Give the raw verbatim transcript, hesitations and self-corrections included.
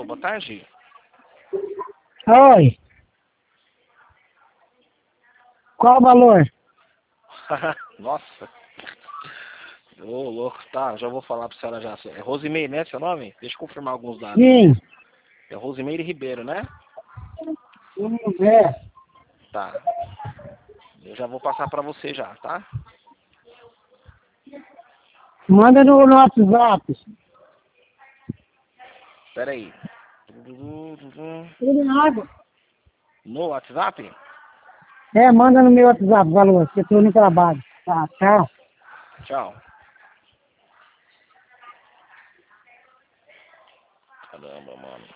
boa tarde. Oi. Qual o valor? Nossa. Ô, louco, tá, já vou falar pra senhora já. É Rosimeire, né, seu nome? Deixa eu confirmar alguns dados. Sim. É Rosimeire Ribeiro, né? Hum, É. Tá. Eu já vou passar pra você já, tá? Manda no, no WhatsApp. Pera aí. Tudo em água. No WhatsApp? É, manda no meu WhatsApp o valor, que eu tô no trabalho. Tá, tchau. Tchau. Caramba, mano.